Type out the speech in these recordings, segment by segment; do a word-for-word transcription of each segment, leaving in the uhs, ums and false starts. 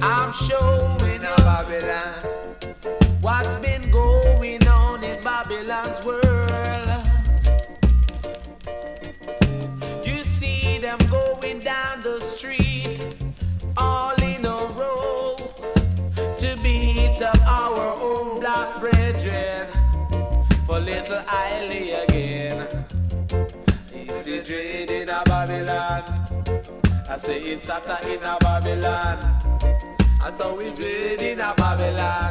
I'm showing you Babylon what's been going on in Babylon's world. You see them going down the street all in a row to beat up our own black brethren for little Eiley again. It's a dread in a Babylon. I say it's hotter in a Babylon. I saw we dread in a Babylon.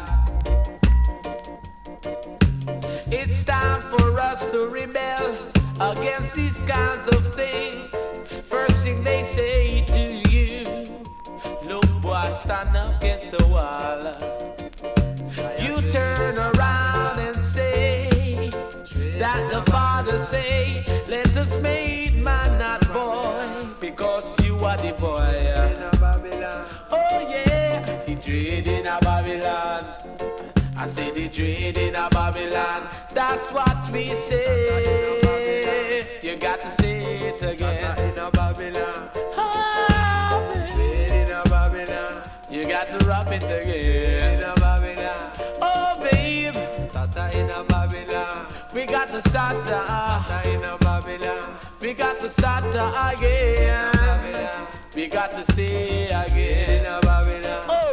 It's time for us to rebel against these kinds of things. First thing they say to you, look boy, stand up against the wall. You turn around and say that the Father say, let us make man not boy, because you are the boy. Oh yeah, the dread in a Babylon. I say the dread in a Babylon. That's what we say. You got to say it again. In a Babylon. Oh, dread in a Babylon. You got to rap it again. In a Babylon. Oh babe, Sata in a Babylon. We got the Sata. Sata in a Babylon. We got the Sata again. We got to say again. In a Babylon.